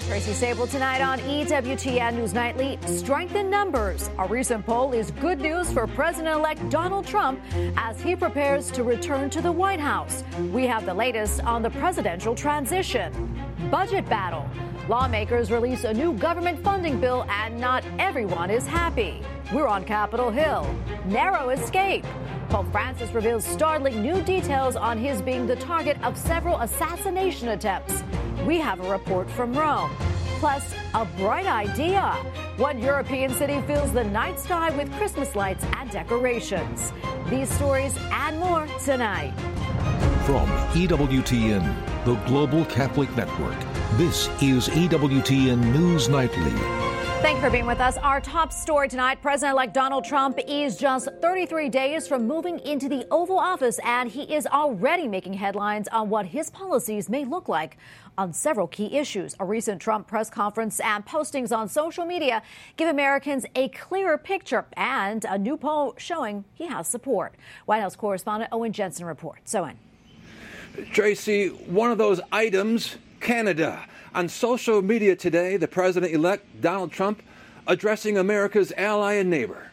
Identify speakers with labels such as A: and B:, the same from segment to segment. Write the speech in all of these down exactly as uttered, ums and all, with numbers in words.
A: Tracy Sable tonight on E W T N News Nightly. Strength in numbers. A recent poll is good news for President-elect Donald Trump as he prepares to return to the White House. We have the latest on the presidential transition. Budget battle. Lawmakers release a new government funding bill and not everyone is happy. We're on Capitol Hill. Narrow escape. Pope Francis reveals startling new details on his being the target of several assassination attempts. We have a report from Rome. Plus, a bright idea. What European city fills the night sky with Christmas lights and decorations? These stories and more tonight.
B: From E W T N, the Global Catholic Network, this is E W T N News Nightly.
A: Thank you for being with us. Our top story tonight, President-elect Donald Trump is just thirty-three days from moving into the Oval Office, and he is already making headlines on what his policies may look like on several key issues. A recent Trump press conference and postings on social media give Americans a clearer picture, and a new poll showing he has support. White House correspondent Owen Jensen reports. Owen.
C: Tracy, one of those items, Canada. On social media today, the president-elect Donald Trump addressing America's ally and neighbor.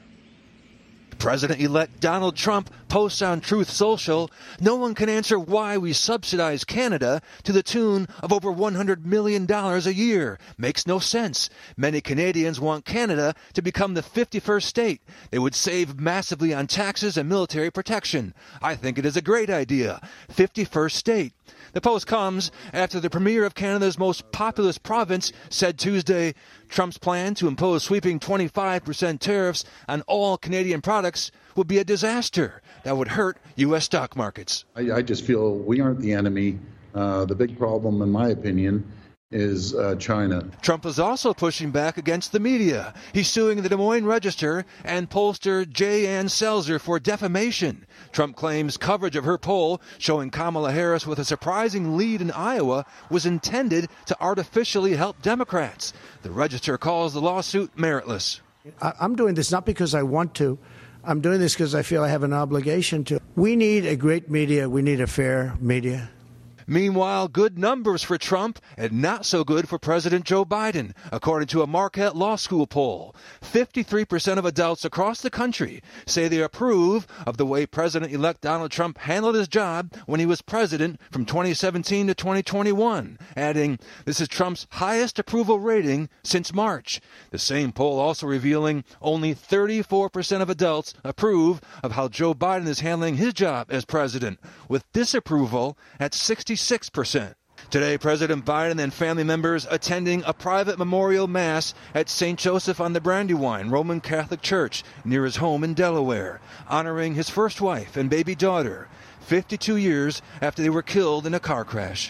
D: President-elect Donald Trump posts on Truth Social, "No one can answer why we subsidize Canada to the tune of over one hundred million dollars a year. Makes no sense. Many Canadians want Canada to become the fifty-first state. They would save massively on taxes and military protection. I think it is a great idea. fifty-first state." The post comes after the premier of Canada's most populous province said Tuesday Trump's plan to impose sweeping twenty-five percent tariffs on all Canadian products would be a disaster that would hurt U S stock markets.
E: I, I just feel we aren't the enemy. Uh, the big problem, in my opinion, is uh, China.
D: Trump is also pushing back against the media. He's suing the Des Moines Register and pollster Jay Ann Selzer for defamation. Trump claims coverage of her poll showing Kamala Harris with a surprising lead in Iowa was intended to artificially help Democrats. The Register calls the lawsuit meritless.
F: I'm doing this not because I want to. I'm doing this because I feel I have an obligation to. We need a great media. We need a fair media.
D: Meanwhile, good numbers for Trump and not so good for President Joe Biden, according to a Marquette Law School poll. fifty-three percent of adults across the country say they approve of the way President-elect Donald Trump handled his job when he was president from twenty seventeen to twenty twenty-one, adding, "This is Trump's highest approval rating since March." The same poll also revealing only thirty-four percent of adults approve of how Joe Biden is handling his job as president, with disapproval at sixty-six percent. Today, President Biden and family members attending a private memorial mass at Saint Joseph on the Brandywine Roman Catholic Church near his home in Delaware, honoring his first wife and baby daughter, fifty-two years after they were killed in a car crash.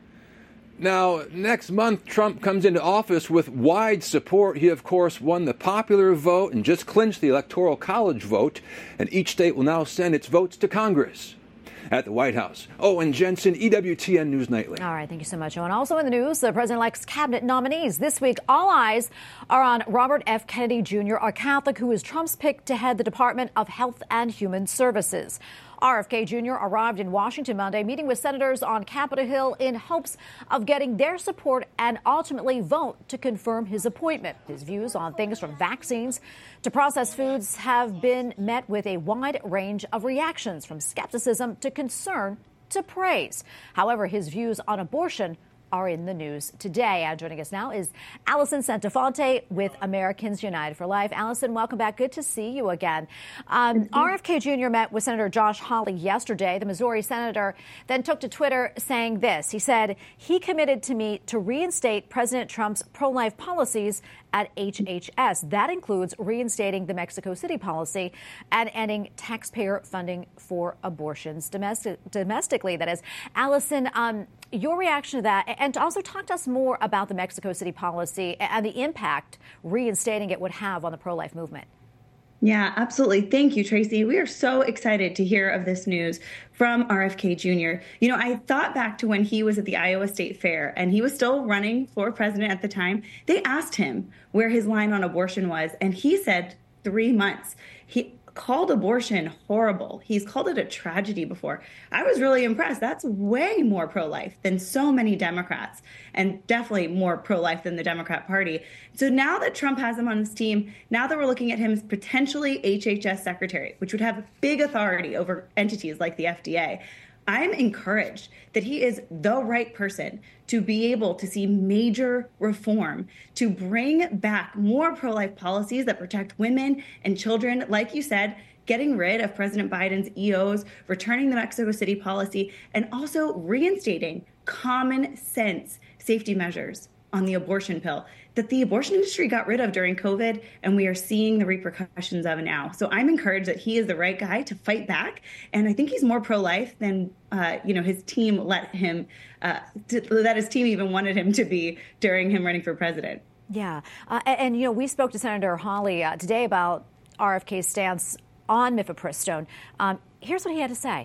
C: Now, next month, Trump comes into office with wide support. He, of course, won the popular vote and just clinched the Electoral College vote, and each state will now send its votes to Congress. At the White House, Owen Jensen, E W T N News Nightly.
A: All right, thank you so much, Owen. Also in the news, the president-elect's cabinet nominees. This week, all eyes are on Robert F. Kennedy Junior, a Catholic who is Trump's pick to head the Department of Health and Human Services. R F K Junior arrived in Washington Monday, meeting with senators on Capitol Hill in hopes of getting their support and ultimately vote to confirm his appointment. His views on things from vaccines to processed foods have been met with a wide range of reactions, from skepticism to concern to praise. However, his views on abortion are in the news today. And joining us now is Allison Santafonte with Americans United for Life. Allison, welcome back. Good to see you again. Um, R F K Junior met with Senator Josh Hawley yesterday. The Missouri senator then took to Twitter saying this. He said he committed to meet to reinstate President Trump's pro-life policies at H H S. That includes reinstating the Mexico City policy and ending taxpayer funding for abortions domestic, domestically. That is. Allison, um, your reaction to that, and to also talk to us more about the Mexico City policy and the impact reinstating it would have on the pro-life movement.
G: Yeah, absolutely. Thank you, Tracy. We are so excited to hear of this news from R F K Junior You know, I thought back to when he was at the Iowa State Fair and he was still running for president at the time. They asked him where his line on abortion was, and he said three months. He called abortion horrible. He's called it a tragedy before. I was really impressed. That's way more pro-life than so many Democrats, and definitely more pro-life than the Democrat Party. So now that Trump has him on his team, now that we're looking at him as potentially H H S secretary, which would have big authority over entities like the F D A, I'm encouraged that he is the right person to be able to see major reform, to bring back more pro-life policies that protect women and children. Like you said, getting rid of President Biden's E Os, returning the Mexico City policy, and also reinstating common sense safety measures on the abortion pill that the abortion industry got rid of during COVID, and we are seeing the repercussions of it now. So I'm encouraged that he is the right guy to fight back, and I think he's more pro-life than uh, you know his team let him, uh, to, that his team even wanted him to be during him running for president.
A: Yeah, uh, and, and you know we spoke to Senator Hawley uh, today about R F K's stance on mifepristone. Um, here's what he had to say.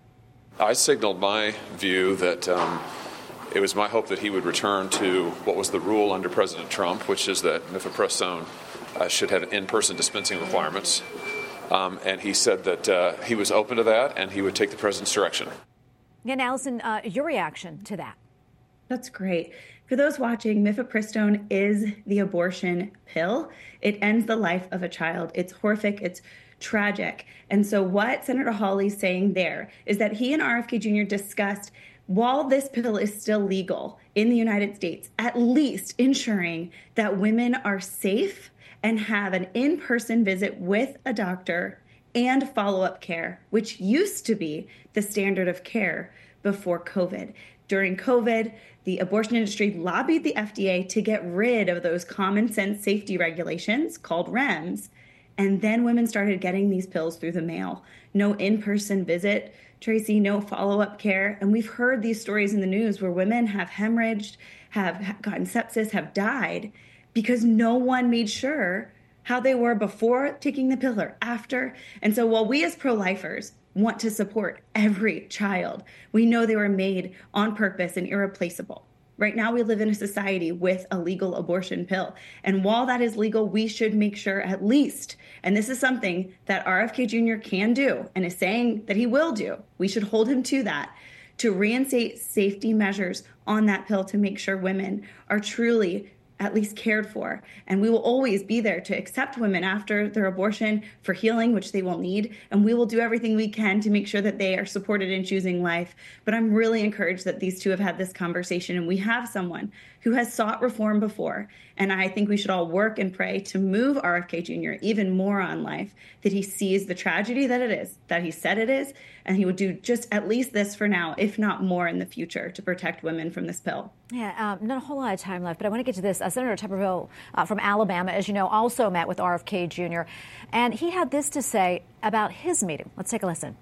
H: I signaled my view that. Um, It was my hope that he would return to what was the rule under President Trump, which is that mifepristone uh, should have in-person dispensing requirements. Um, and he said that uh, he was open to that and he would take the president's direction.
A: And Allison, uh, your reaction to that?
G: That's great. For those watching, mifepristone is the abortion pill. It ends the life of a child. It's horrific. It's tragic. And so what Senator Hawley's saying there is that he and R F K Junior discussed, while this pill is still legal in the United States, at least ensuring that women are safe and have an in-person visit with a doctor and follow-up care, which used to be the standard of care before COVID. During COVID, the abortion industry lobbied the F D A to get rid of those common sense safety regulations called R E M S. And then women started getting these pills through the mail. No in-person visit, Tracy, no follow-up care. And we've heard these stories in the news where women have hemorrhaged, have gotten sepsis, have died because no one made sure how they were before taking the pill or after. And so while we as pro-lifers want to support every child, we know they were made on purpose and irreplaceable. Right now, we live in a society with a legal abortion pill. And while that is legal, we should make sure at least, and this is something that R F K Junior can do and is saying that he will do, we should hold him to that, to reinstate safety measures on that pill to make sure women are truly at least cared for. And we will always be there to accept women after their abortion for healing, which they will need. And we will do everything we can to make sure that they are supported in choosing life. But I'm really encouraged that these two have had this conversation and we have someone who has sought reform before. And I think we should all work and pray to move R F K Junior even more on life, that he sees the tragedy that it is, that he said it is, and he would do just at least this for now, if not more in the future, to protect women from this pill.
A: Yeah, um, not a whole lot of time left, but I want to get to this. Uh, Senator Tuberville uh, from Alabama, as you know, also met with R F K Junior, and he had this to say about his meeting. Let's take a listen.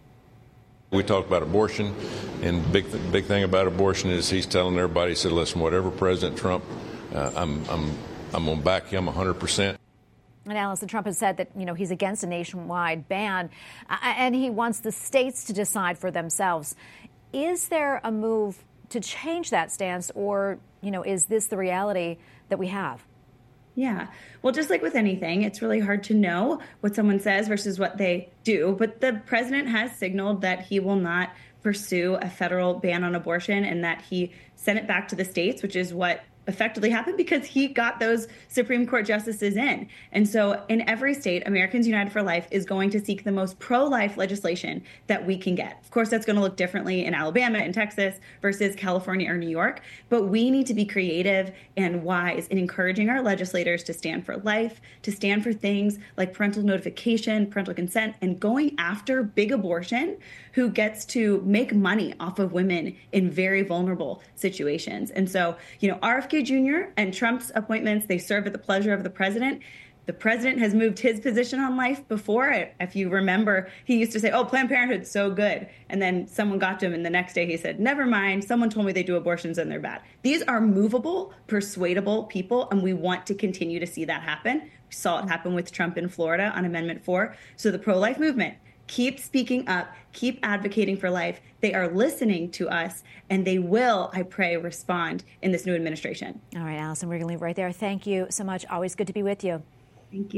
I: We talked about abortion, and the big, th- big thing about abortion is he's telling everybody, he said, listen, whatever President Trump, uh, I'm, I'm, I'm going to back him one hundred percent.
A: And Allison, Trump has said that, you know, he's against a nationwide ban, uh, and he wants the states to decide for themselves. Is there a move to change that stance, or, you know, is this the reality that we have?
G: Yeah. Well, just like with anything, it's really hard to know what someone says versus what they do. But the president has signaled that he will not pursue a federal ban on abortion and that he sent it back to the states, which is what effectively happened because he got those Supreme Court justices in. And so in every state, Americans United for Life is going to seek the most pro-life legislation that we can get. Of course, that's going to look differently in Alabama and Texas versus California or New York. But we need to be creative and wise in encouraging our legislators to stand for life, to stand for things like parental notification, parental consent, and going after big abortion, who gets to make money off of women in very vulnerable situations. And so, you know, R F K Junior and Trump's appointments, they serve at the pleasure of the president. The president has moved his position on life before. If you remember, he used to say, oh, Planned Parenthood's so good. And then someone got to him, and the next day he said, never mind, someone told me they do abortions and they're bad. These are movable, persuadable people, and we want to continue to see that happen. We saw it happen with Trump in Florida on Amendment four. So the pro-life movement, keep speaking up, keep advocating for life. They are listening to us, and they will, I pray, respond in this new administration.
A: All right, Allison, we're going to leave right there. Thank you so much. Always good to be with you.
G: Thank you.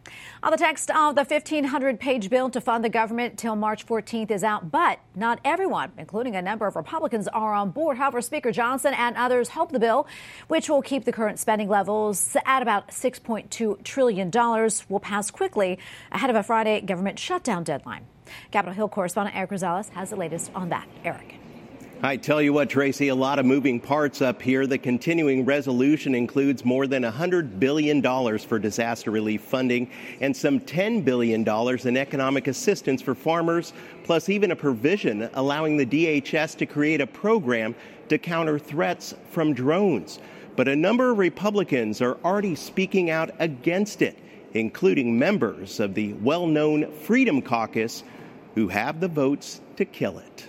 A: Uh, the text of the fifteen hundred page bill to fund the government till March fourteenth is out, but not everyone, including a number of Republicans, are on board. However, Speaker Johnson and others hope the bill, which will keep the current spending levels at about six point two trillion dollars, will pass quickly ahead of a Friday government shutdown deadline. Capitol Hill correspondent Eric Rosales has the latest on that. Eric.
J: I tell you what, Tracy, a lot of moving parts up here. The continuing resolution includes more than one hundred billion dollars for disaster relief funding and some ten billion dollars in economic assistance for farmers, plus even a provision allowing the D H S to create a program to counter threats from drones. But a number of Republicans are already speaking out against it, including members of the well-known Freedom Caucus who have the votes to kill it.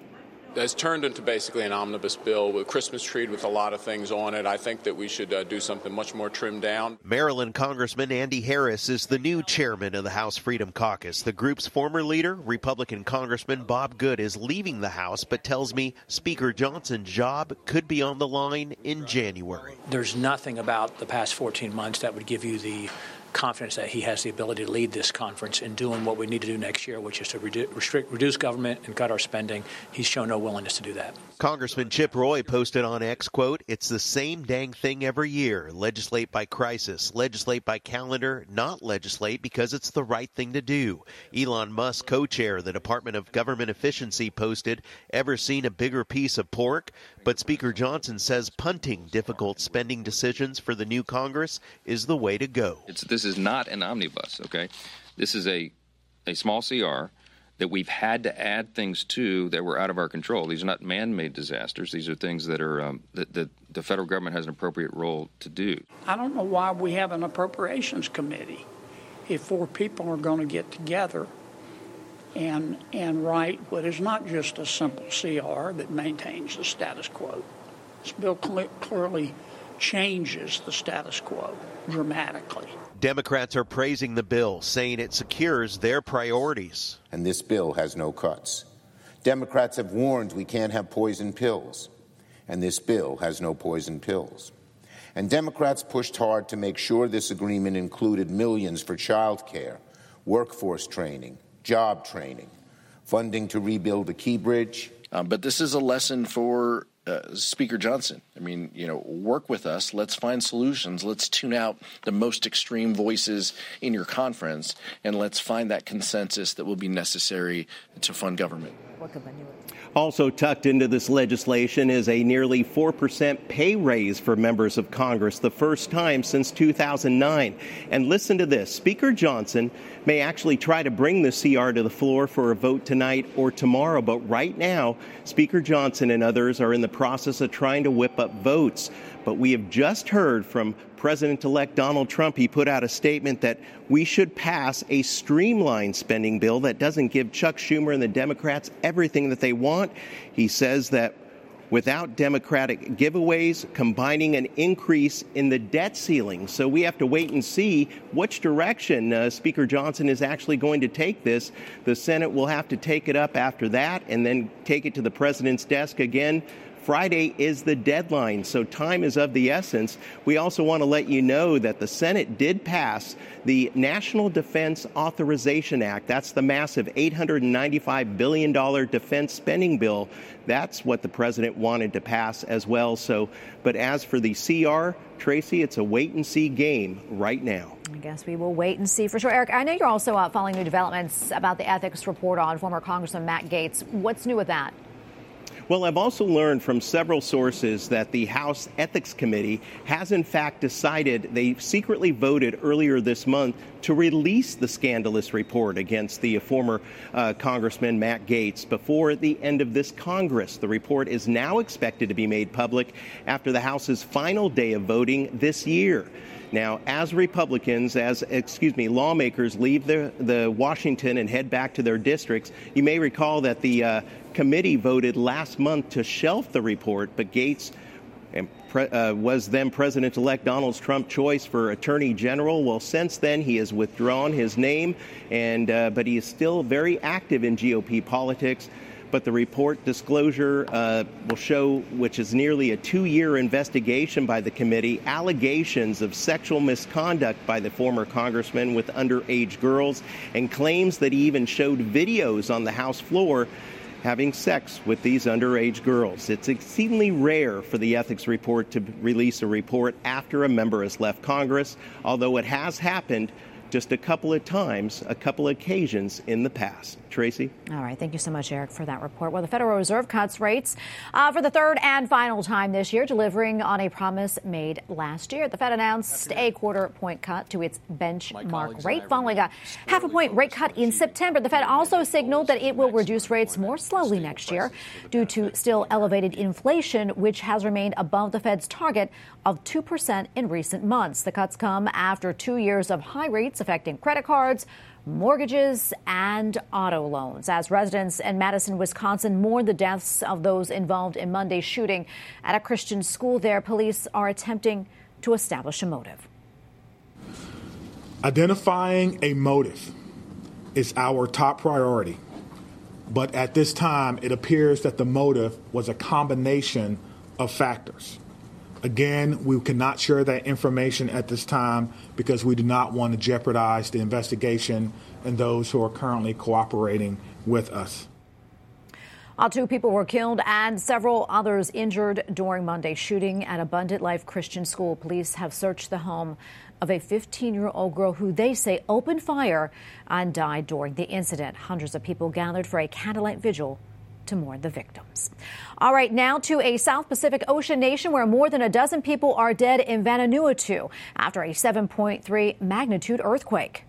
K: Has turned into basically an omnibus bill with a Christmas tree with a lot of things on it. I think that we should uh, do something much more trimmed down.
L: Maryland Congressman Andy Harris is the new chairman of the House Freedom Caucus. The group's former leader, Republican Congressman Bob Good, is leaving the House, but tells me Speaker Johnson's job could be on the line in January.
M: There's nothing about the past fourteen months that would give you the confidence that he has the ability to lead this conference in doing what we need to do next year, which is to redu- restrict, reduce government and cut our spending. He's shown no willingness to do that.
L: Congressman Chip Roy posted on X, quote, "It's the same dang thing every year. Legislate by crisis, legislate by calendar, not legislate because it's the right thing to do." Elon Musk, co-chair of the Department of Government Efficiency, posted, "Ever seen a bigger piece of pork?" But Speaker Johnson says punting difficult spending decisions for the new Congress is the way to go.
N: It's, this is not an omnibus, okay? This is a, a small C R that we've had to add things to that were out of our control. These are not man-made disasters. These are things that are um, that, that the federal government has an appropriate role to do.
O: I don't know why we have an appropriations committee if four people are going to get together and and write what is not just a simple C R that maintains the status quo. This bill cl- clearly changes the status quo dramatically.
L: Democrats are praising the bill, saying it secures their priorities.
P: And this bill has no cuts. Democrats have warned we can't have poison pills, and this bill has no poison pills. And Democrats pushed hard to make sure this agreement included millions for child care, workforce training, job training, funding to rebuild the Key Bridge.
Q: Um, but this is a lesson for uh, Speaker Johnson. I mean, you know, work with us. Let's find solutions. Let's tune out the most extreme voices in your conference, and let's find that consensus that will be necessary to fund government.
J: Also tucked into this legislation is a nearly four percent pay raise for members of Congress, the first time since two thousand nine. And listen to this. Speaker Johnson may actually try to bring the C R to the floor for a vote tonight or tomorrow. But right now, Speaker Johnson and others are in the process of trying to whip up votes. But we have just heard from President-elect Donald Trump. He put out a statement that we should pass a streamlined spending bill that doesn't give Chuck Schumer and the Democrats everything that they want. He says that without Democratic giveaways, combining an increase in the debt ceiling. So we have to wait and see which direction uh, Speaker Johnson is actually going to take this. The Senate will have to take it up after that and then take it to the president's desk again. Friday is the deadline, so time is of the essence. We also want to let you know that the Senate did pass the National Defense Authorization Act. That's the massive eight hundred ninety-five billion dollars defense spending bill. That's what the president wanted to pass as well. So, but as for the C R, Tracy, it's a wait-and-see game right now.
A: I guess we will wait and see for sure. Eric, I know you're also uh, following new developments about the ethics report on former Congressman Matt Gaetz. What's new with that?
J: Well, I've also learned from several sources that the House Ethics Committee has in fact decided, they secretly voted earlier this month to release the scandalous report against the former uh, Congressman Matt Gaetz before the end of this Congress. The report is now expected to be made public after the House's final day of voting this year. Now, as Republicans, as, excuse me, lawmakers leave the, the Washington and head back to their districts, you may recall that the uh, committee voted last month to shelf the report, but Gaetz and pre- uh, was then President-elect Donald Trump's choice for Attorney General. Well, since then, he has withdrawn his name, and uh, but he is still very active in G O P politics. but the report disclosure uh, will show, which is nearly a two-year investigation by the committee, allegations of sexual misconduct by the former congressman with underage girls, and claims that he even showed videos on the House floor having sex with these underage girls. It's exceedingly rare for the ethics report to release a report after a member has left Congress, although it has happened just a couple of times, a couple of occasions in the past. Tracy?
A: All right. Thank you so much, Eric, for that report. Well, the Federal Reserve cuts rates uh, for the third and final time this year, delivering on a promise made last year. The Fed announced a quarter point cut to its benchmark rate, following a half a point rate cut in September. The Fed also signaled that it will reduce rates more slowly next year due to still elevated inflation, which has remained above the Fed's target of two percent in recent months. The cuts come after two years of high rates affecting credit cards, mortgages, and auto loans. As residents in Madison, Wisconsin mourn the deaths of those involved in Monday's shooting at a Christian school there, police are attempting to establish a motive.
R: Identifying a motive is our top priority. But at this time, it appears that the motive was a combination of factors. Again, we cannot share that information at this time because we do not want to jeopardize the investigation and those who are currently cooperating with us.
A: Uh, two people were killed and several others injured during Monday's shooting at Abundant Life Christian School. Police have searched the home of a fifteen-year-old girl who they say opened fire and died during the incident. Hundreds of people gathered for a candlelight vigil to mourn the victims. All right, now to a South Pacific Ocean nation where more than a dozen people are dead in Vanuatu after a seven point three magnitude earthquake.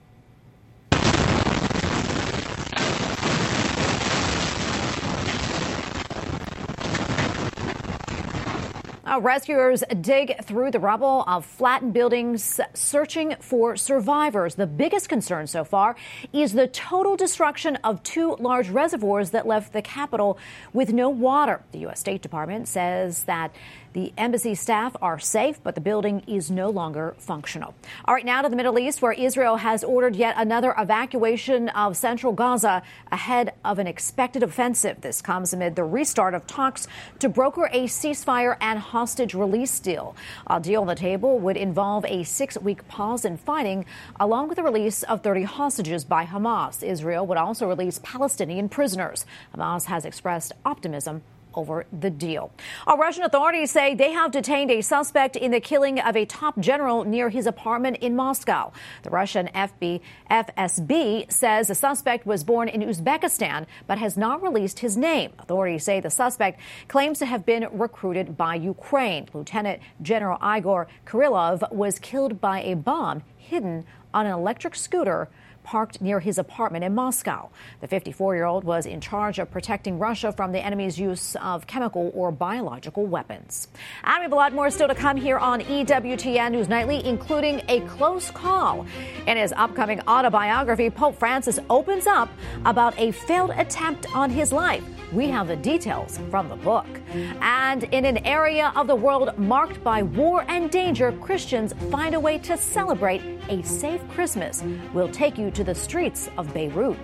A: Uh, rescuers dig through the rubble of flattened buildings, searching for survivors. The biggest concern so far is the total destruction of two large reservoirs that left the capital with no water. The U S State Department says that the embassy staff are safe, but the building is no longer functional. All right, now to the Middle East, where Israel has ordered yet another evacuation of central Gaza ahead of an expected offensive. This comes amid the restart of talks to broker a ceasefire and hostage release deal. A deal on the table would involve a six-week pause in fighting, along with the release of thirty hostages by Hamas. Israel would also release Palestinian prisoners. Hamas has expressed optimism over the deal. Our Russian authorities say they have detained a suspect in the killing of a top general near his apartment in Moscow. The Russian F B, F S B says the suspect was born in Uzbekistan but has not released his name. Authorities say the suspect claims to have been recruited by Ukraine. Lieutenant General Igor Kirillov was killed by a bomb hidden on an electric scooter parked near his apartment in Moscow. The fifty-four-year-old was in charge of protecting Russia from the enemy's use of chemical or biological weapons. And we have a lot more still to come here on E W T N News Nightly, including a close call. In his upcoming autobiography, Pope Francis opens up about a failed attempt on his life. We have the details from the book. And in an area of the world marked by war and danger, Christians find a way to celebrate a safe Christmas. We'll take you to the streets of Beirut.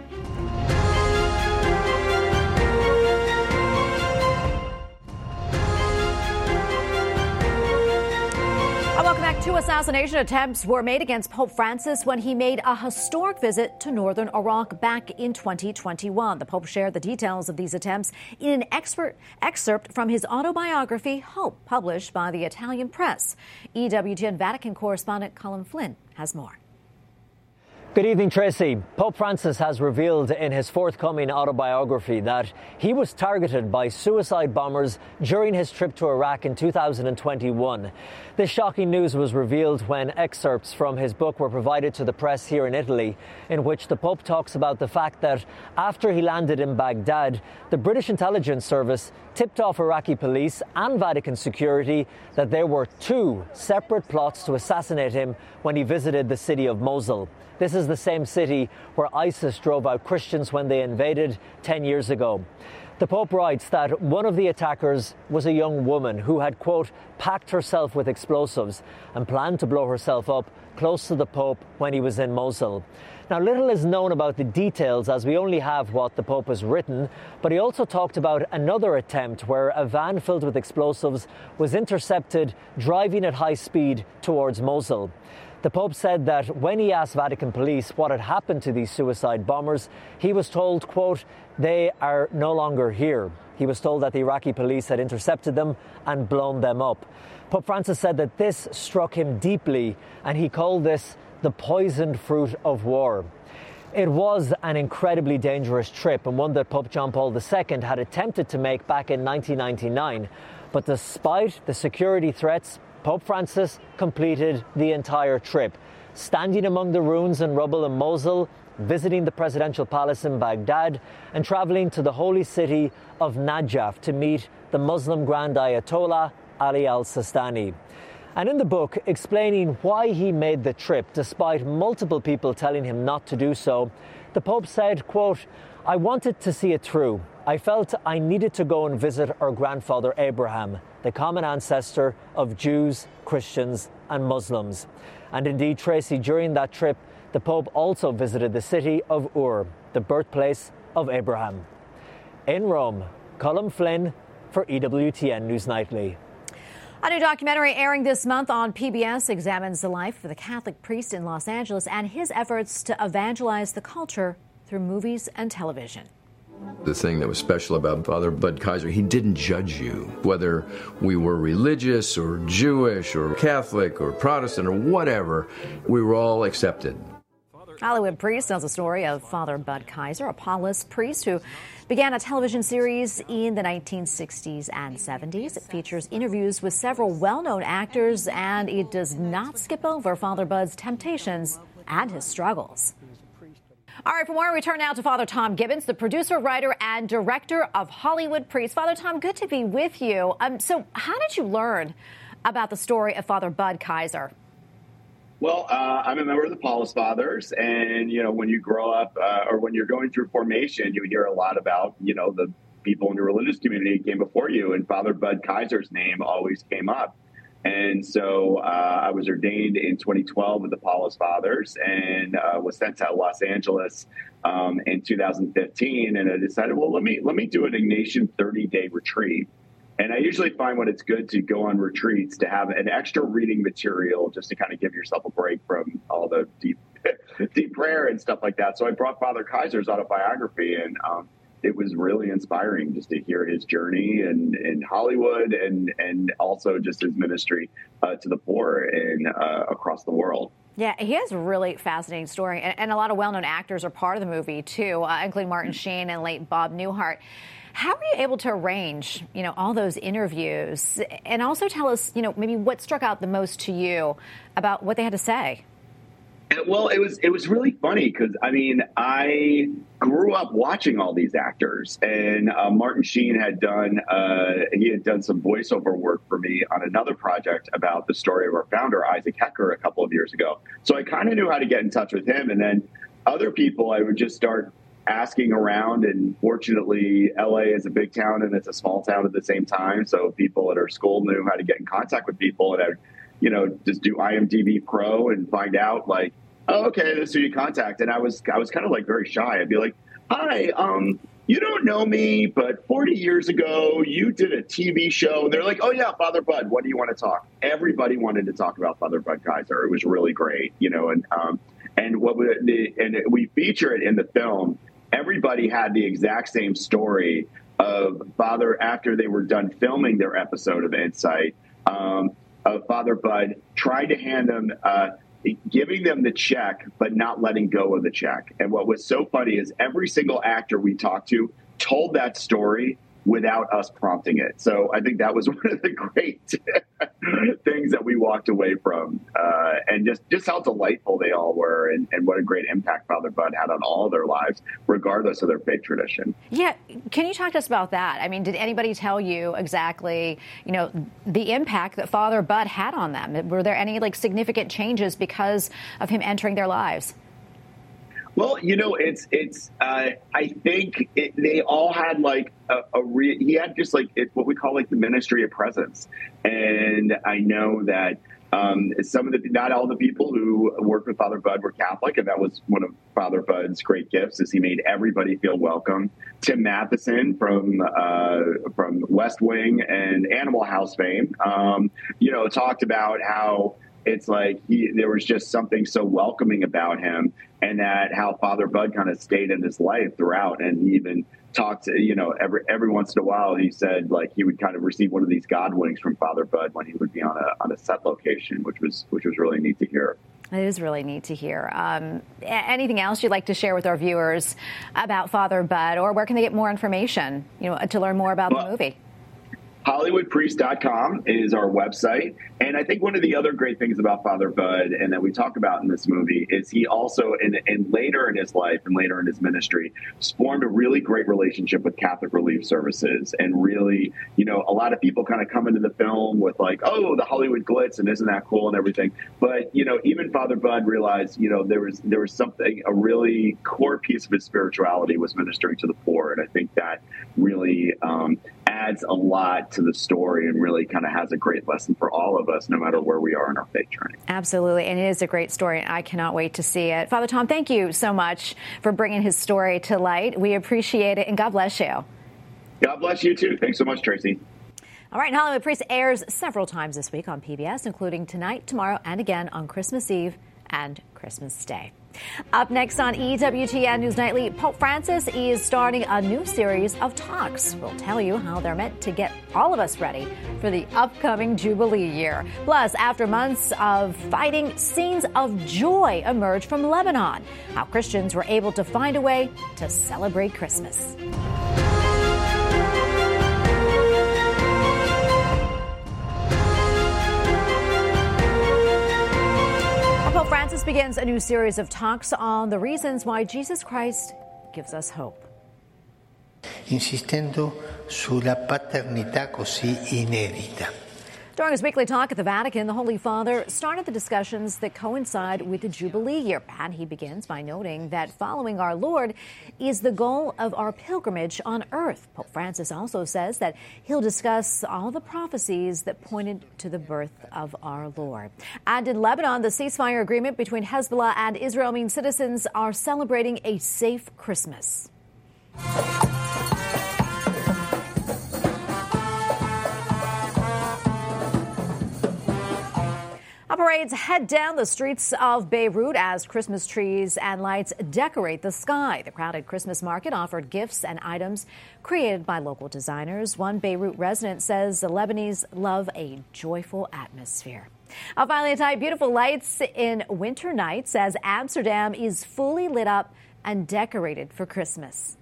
A: Welcome back. Two assassination attempts were made against Pope Francis when he made a historic visit to northern Iraq back in twenty twenty-one. The Pope shared the details of these attempts in an expert excerpt from his autobiography, Hope, published by the Italian press. E W T N Vatican correspondent Colin Flynn has more.
S: Good evening, Tracy. Pope Francis has revealed in his forthcoming autobiography that he was targeted by suicide bombers during his trip to Iraq in two thousand twenty-one. This shocking news was revealed when excerpts from his book were provided to the press here in Italy, in which the Pope talks about the fact that after he landed in Baghdad, the British intelligence service tipped off Iraqi police and Vatican security that there were two separate plots to assassinate him when he visited the city of Mosul. This is the same city where ISIS drove out Christians when they invaded ten years ago. The Pope writes that one of the attackers was a young woman who had, quote, packed herself with explosives and planned to blow herself up close to the Pope when he was in Mosul. Now, little is known about the details as we only have what the Pope has written, but he also talked about another attempt where a van filled with explosives was intercepted driving at high speed towards Mosul. The Pope said that when he asked Vatican police what had happened to these suicide bombers, he was told, quote, they are no longer here. He was told that the Iraqi police had intercepted them and blown them up. Pope Francis said that this struck him deeply, and he called this the poisoned fruit of war. It was an incredibly dangerous trip, and one that Pope John Paul the Second had attempted to make back in nineteen ninety-nine. But despite the security threats, Pope Francis completed the entire trip, standing among the ruins and rubble in Mosul, visiting the presidential palace in Baghdad, and traveling to the holy city of Najaf to meet the Muslim Grand Ayatollah Ali al-Sistani. And in the book, explaining why he made the trip, despite multiple people telling him not to do so, the Pope said, quote, I wanted to see it through. I felt I needed to go and visit our grandfather Abraham, the common ancestor of Jews, Christians, and Muslims. And indeed, Tracy, during that trip, the Pope also visited the city of Ur, the birthplace of Abraham. In Rome, Colm Flynn for E W T N News Nightly.
A: A new documentary airing this month on P B S examines the life of the Catholic priest in Los Angeles and his efforts to evangelize the culture through movies and television.
T: The thing that was special about Father Bud Kaiser, he didn't judge you. Whether we were religious or Jewish or Catholic or Protestant or whatever, we were all accepted.
A: Hollywood Priest tells the story of Father Bud Kaiser, a Paulist priest who began a television series in the nineteen sixties and seventies. It features interviews with several well-known actors, and it does not skip over Father Bud's temptations and his struggles. All right, for more, we turn now to Father Tom Gibbons, the producer, writer, and director of Hollywood Priest. Father Tom, good to be with you. Um, so how did you learn about the story of Father Bud Kaiser?
U: Well, uh, I'm a member of the Paulist Fathers, and, you know, when you grow up uh, or when you're going through formation, you hear a lot about, you know, the people in the religious community who came before you, and Father Bud Kaiser's name always came up. And so uh, I was ordained in twenty twelve with the Paulist Fathers and uh, was sent to Los Angeles um, in two thousand fifteen, and I decided, well, let me let me do an Ignatian thirty-day retreat. And I usually find when it's good to go on retreats to have an extra reading material just to kind of give yourself a break from all the deep, deep prayer and stuff like that. So I brought Father Kaiser's autobiography, and um, it was really inspiring just to hear his journey in, in Hollywood and, and also just his ministry uh, to the poor and uh, across the world.
A: Yeah, he has a really fascinating story, and, and a lot of well-known actors are part of the movie, too, uh, including Martin Sheen and late Bob Newhart. How were you able to arrange, you know, all those interviews? And also tell us, you know, maybe what struck out the most to you about what they had to say.
U: Well, it was it was really funny because, I mean, I grew up watching all these actors, and uh, Martin Sheen had done uh, he had done some voiceover work for me on another project about the story of our founder, Isaac Hecker, a couple of years ago. So I kind of knew how to get in touch with him. And then other people, I would just start asking around, and fortunately L A is a big town and it's a small town at the same time, so people at our school knew how to get in contact with people, and I would, you know, just do I M D B Pro and find out, like, oh, okay, this is who you contact. And I was I was kind of like very shy. I'd be like, hi, um you don't know me, but forty years ago you did a T V show. And they're like, oh yeah, Father Bud, what do you want to talk? Everybody wanted to talk about Father Bud Kaiser. It was really great, you know, and um and what we, the, and we feature it in the film. Everybody had the exact same story of Father, after they were done filming their episode of Insight, um, of Father Bud tried to hand them, uh, giving them the check, but not letting go of the check. And what was so funny is every single actor we talked to told that story without us prompting it. So I think that was one of the great things that we walked away from, uh, and just, just how delightful they all were, and, and what a great impact Father Bud had on all of their lives, regardless of their faith tradition.
A: Yeah. Can you talk to us about that? I mean, did anybody tell you exactly, you know, the impact that Father Bud had on them? Were there any like significant changes because of him entering their lives?
U: Well, you know, it's it's. Uh, I think it, they all had like a, a re- he had just like it, what we call like the ministry of presence, and I know that Um, some of the, not all the people who worked with Father Budd were Catholic, and that was one of Father Budd's great gifts, is he made everybody feel welcome. Tim Matheson from uh, from West Wing and Animal House fame, um, you know, talked about how it's like he, there was just something so welcoming about him, and that how Father Budd kind of stayed in his life throughout. And he even talked to, you know, every every once in a while, he said like he would kind of receive one of these God winks from Father Budd when he would be on a on a set location, which was which was really neat to hear.
A: It is really neat to hear. Um, anything else you'd like to share with our viewers about Father Budd, or where can they get more information, you know, to learn more about well, the movie?
U: Hollywood Priest dot com is our website. And I think one of the other great things about Father Budd, and that we talk about in this movie, is he also, and, and later in his life and later in his ministry, formed a really great relationship with Catholic Relief Services. And really, you know, a lot of people kind of come into the film with like, oh, the Hollywood glitz, and isn't that cool and everything. But, you know, even Father Budd realized, you know, there was there was something, a really core piece of his spirituality was ministering to the poor. And I think that really um, adds a lot to the story, and really kind of has a great lesson for all of us, no matter where we are in our faith journey.
A: Absolutely. And it is a great story. And I cannot wait to see it. Father Tom, thank you so much for bringing his story to light. We appreciate it. And God bless you.
U: God bless you, too. Thanks so much, Tracy.
A: All right. Hollywood Priest airs several times this week on P B S, including tonight, tomorrow, and again on Christmas Eve and Christmas Day. Up next on E W T N News Nightly, Pope Francis is starting a new series of talks. We'll tell you how they're meant to get all of us ready for the upcoming Jubilee year. Plus, after months of fighting, scenes of joy emerge from Lebanon. How Christians were able to find a way to celebrate Christmas. Pope Francis begins a new series of talks on the reasons why Jesus Christ gives us hope.
B: Insistendo sulla paternità così inedita.
A: During his weekly talk at the Vatican, the Holy Father started the discussions that coincide with the Jubilee year. And he begins by noting that following our Lord is the goal of our pilgrimage on earth. Pope Francis also says that he'll discuss all the prophecies that pointed to the birth of our Lord. And in Lebanon, the ceasefire agreement between Hezbollah and Israel means citizens are celebrating a safe Christmas. Parades head down the streets of Beirut as Christmas trees and lights decorate the sky. The crowded Christmas market offered gifts and items created by local designers. One Beirut resident says the Lebanese love a joyful atmosphere. Uh, finally, tonight, beautiful lights in winter nights as Amsterdam is fully lit up and decorated for Christmas.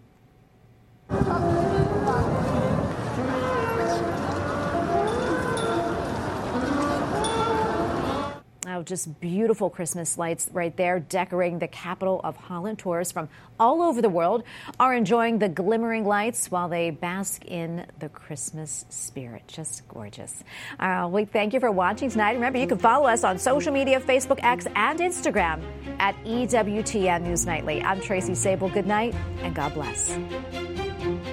A: Oh, just beautiful Christmas lights right there decorating the capital of Holland. Tourists from all over the world are enjoying the glimmering lights while they bask in the Christmas spirit. Just gorgeous. Uh, we thank you for watching tonight. Remember, you can follow us on social media, Facebook, X, and Instagram at E W T N News Nightly. I'm Tracy Sable. Good night and God bless.